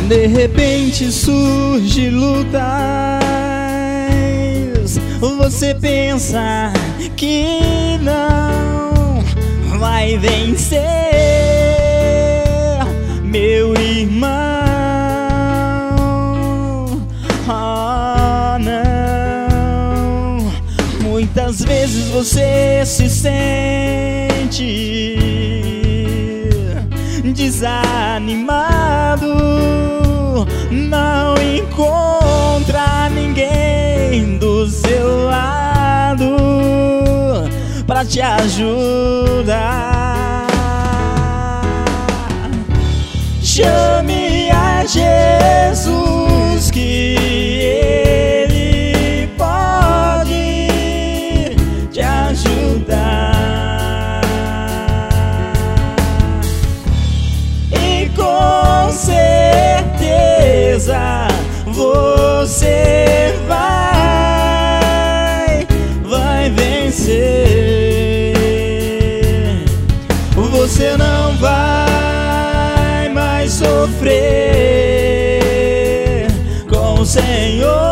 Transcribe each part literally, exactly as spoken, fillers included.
De repente surge lutas, você pensa que não vai vencer, meu irmão. Ah, não. Muitas vezes você se sente desanimado, não encontra ninguém do seu lado pra te ajudar. Chame a Jesus que Ele pode te ajudar, e com certeza você vai, vai vencer. Você não vai mais sofrer com o Senhor.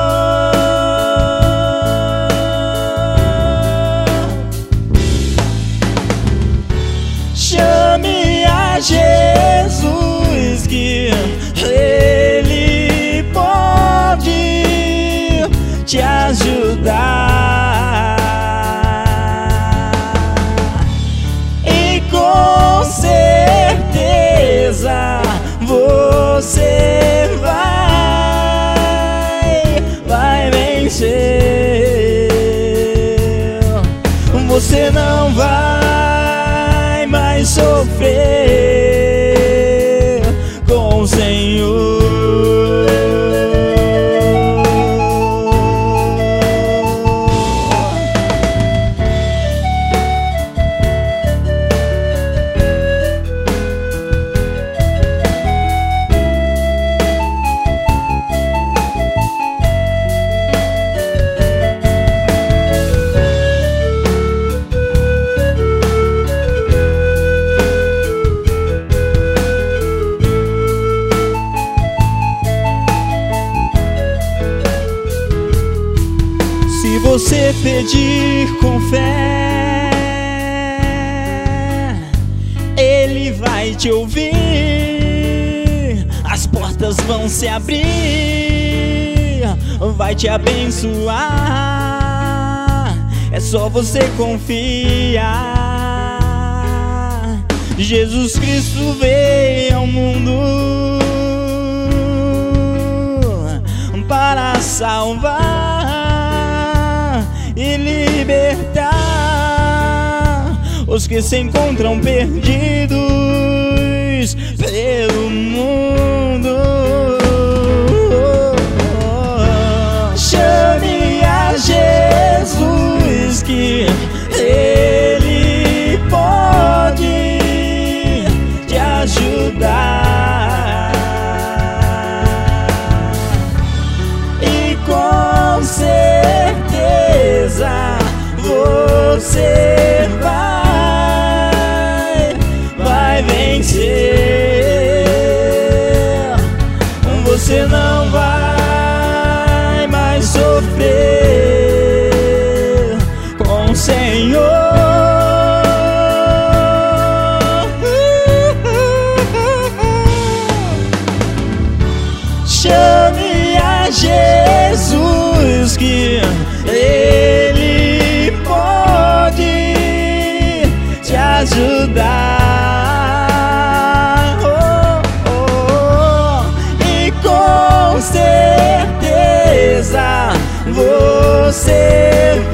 Chame a Jesus que Ele pode te ajudar, e com certeza você vai, vai vencer. Você não vai mais sofrer com o Senhor. Se você pedir com fé, Ele vai te ouvir, as portas vão se abrir, vai te abençoar. É só você confiar. Jesus Cristo veio ao mundo para salvar e libertar os que se encontram perdidos pelo mundo. Chame a Jesus que Ele pode te ajudar, e com certeza você vai, vai vencer. Você não vai mais sofrer com o Senhor. Chame a Jesus que Ele pode te ajudar, oh, oh, oh. E com certeza você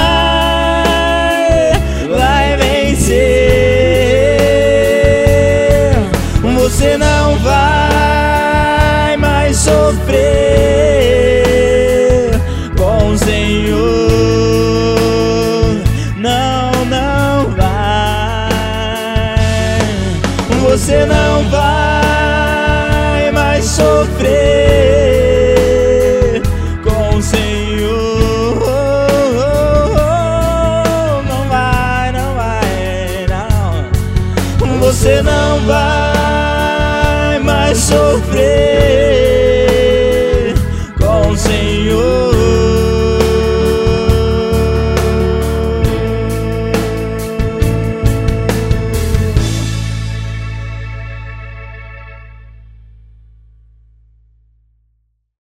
vai, vai vencer. Você não vai mais sofrer com o Senhor. Não, não vai. Você não vai mais sofrer com o Senhor. Não vai, não vai, não. Você não vai mais vai sofrer.